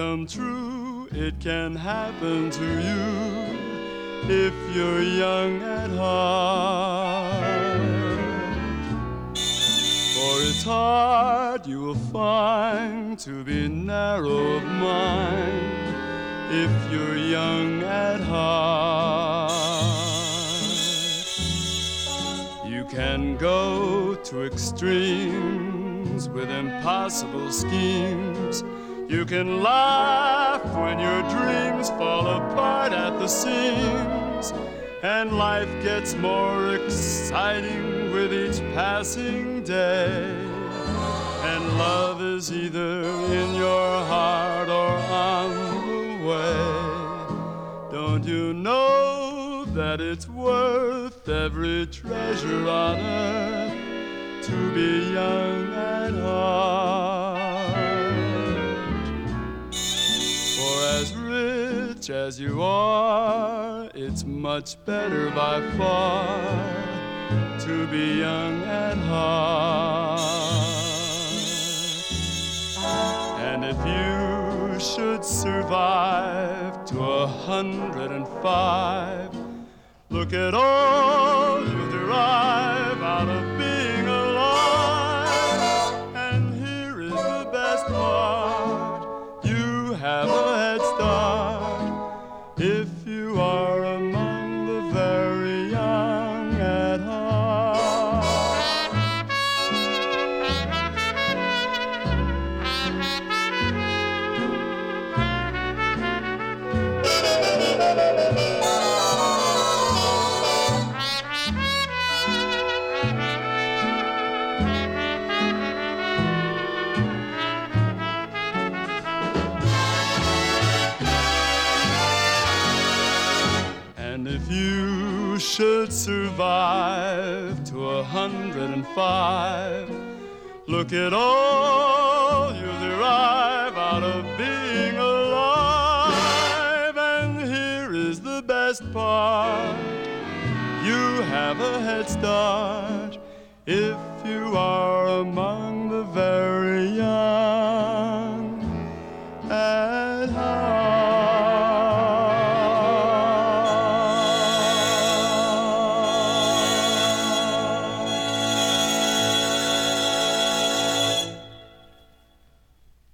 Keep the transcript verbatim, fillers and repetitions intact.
come true. It can happen to you if you're young at heart. For it's hard, you will find, to be narrow of mind if you're young at heart. You can go to extremes with impossible schemes. You can laugh when your dreams fall apart at the seams, and life gets more exciting with each passing day. And love is either in your heart or on the way. Don't you know that it's worth every treasure on earth to be young at heart? For as rich as you are, it's much better by far to be young at heart. And if you should survive to a hundred and five, look at all you derive out of being alive. And here is the best part: you have a head start if you are among the very young at heart. And if you should survive to a hundred and five, look at all you derive out of being alive. And here is the best part: you have a head start